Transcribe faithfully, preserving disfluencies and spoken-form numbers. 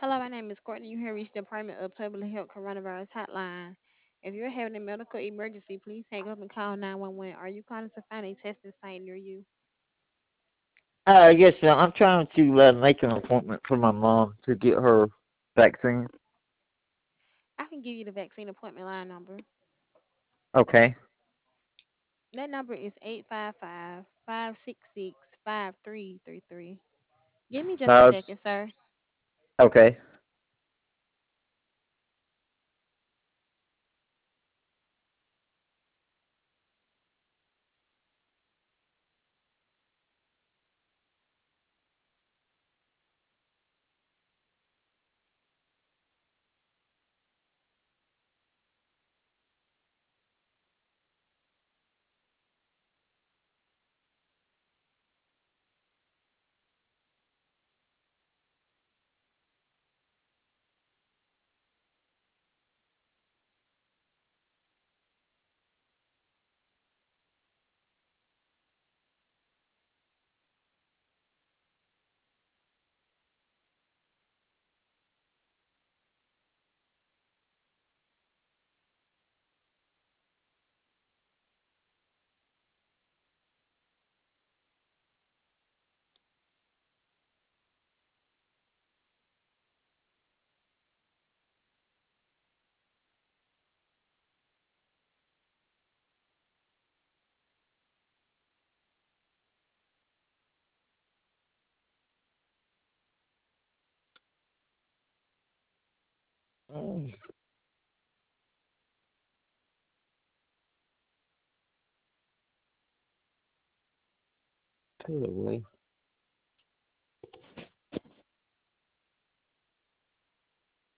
Hello, my name is Courtney. You have reached the Department of Public Health Coronavirus Hotline. If you're having a medical emergency, please hang up and call nine one one. Are you calling to find a testing site near you? Uh, yes, sir. I'm trying to uh, make an appointment for my mom to get her vaccine. I can give you the vaccine appointment line number. Okay. That number is eight five five, five six six, five three three three. Give me just a Uh, second, sir. okay. Mm, put it away.